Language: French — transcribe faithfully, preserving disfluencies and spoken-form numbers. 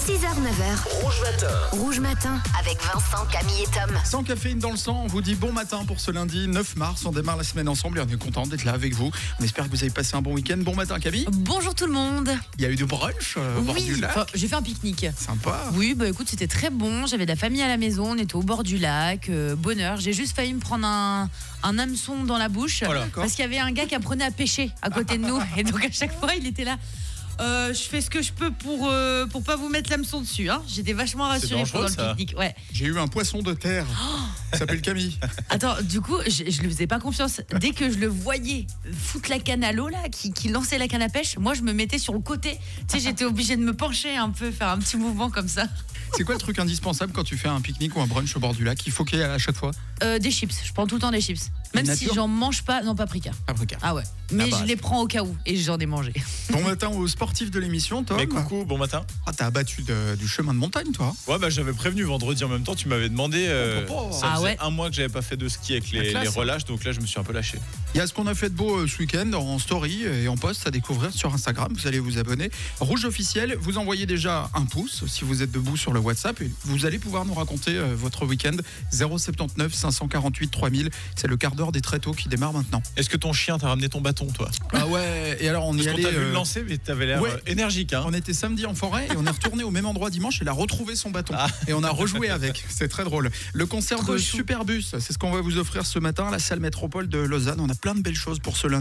six heures neuf heures. Rouge Matin. Rouge Matin avec Vincent, Camille et Tom. Sans caféine dans le sang, on vous dit bon matin pour ce lundi neuf mars. On démarre la semaine ensemble et on est content d'être là avec vous. On espère que vous avez passé un bon week-end. Bon matin Camille. Bonjour tout le monde. Il y a eu du brunch euh, au bord Oui, du lac. enfin, j'ai fait un pique-nique. Sympa. Oui, bah écoute, c'était très bon. J'avais de la famille à la maison, on était au bord du lac, euh, bonheur. J'ai juste failli me prendre un, un hameçon dans la bouche Voilà. parce qu'il y avait un gars qui apprenait à pêcher à côté de nous. Et donc à chaque fois, il était là. Euh, je fais ce que je peux pour euh, pour pas vous mettre l'hameçon dessus. Hein. J'étais vachement rassurée dangereux, pendant le ça. pique-nique. Ouais. J'ai eu un poisson de terre. Il s'appelle Camille. Attends, du coup, je, je lui faisais pas confiance. Dès que je le voyais foutre la canne à l'eau là, qui, qui lançait la canne à pêche, moi je me mettais sur le côté. Tu sais, j'étais obligée de me pencher un peu, faire un petit mouvement comme ça. C'est quoi le truc indispensable quand tu fais un pique-nique ou un brunch au bord du lac? Il faut qu'il y ait à chaque fois Euh, des chips. Je prends tout le temps des chips. Même si Nature j'en mange pas, non paprika. paprika. Ah ouais. Mais base. je les prends au cas où et j'en ai mangé. Bon matin aux sportifs de l'émission, Tom. Mais coucou, bon matin. Ah, t'as abattu de- du chemin de montagne, toi. Ouais, bah j'avais prévenu vendredi en même temps, tu m'avais demandé. euh, Oh, oh, oh. ça Ah faisait ouais. un mois que j'avais pas fait de ski avec les, La classe, les hein. relâches, donc là je me suis un peu lâché. Il y a ce qu'on a fait de beau euh, ce week-end en story et en post à découvrir sur Instagram. Vous allez vous abonner. Rouge officiel, vous envoyez déjà un pouce si vous êtes debout sur le WhatsApp et vous allez pouvoir nous raconter euh, votre week-end. zéro soixante-dix-neuf cinq cent quarante-huit trois mille. C'est le quart d'heure des tréteaux qui démarre maintenant. Est-ce que ton chien t'a ramené ton bâton, toi? Ah ouais, et alors on y Parce qu'on allait. t'a vu euh, le lancer, mais t'avais l'air ouais. euh, énergique, hein. On était samedi en forêt et on est retourné au même endroit dimanche. Il a retrouvé son bâton Ah. et on a rejoué avec. C'est très drôle. Le concert Trop de chou. Superbus, c'est ce qu'on va vous offrir ce matin à la salle métropole de Lausanne. On a plein de belles choses pour ce lundi.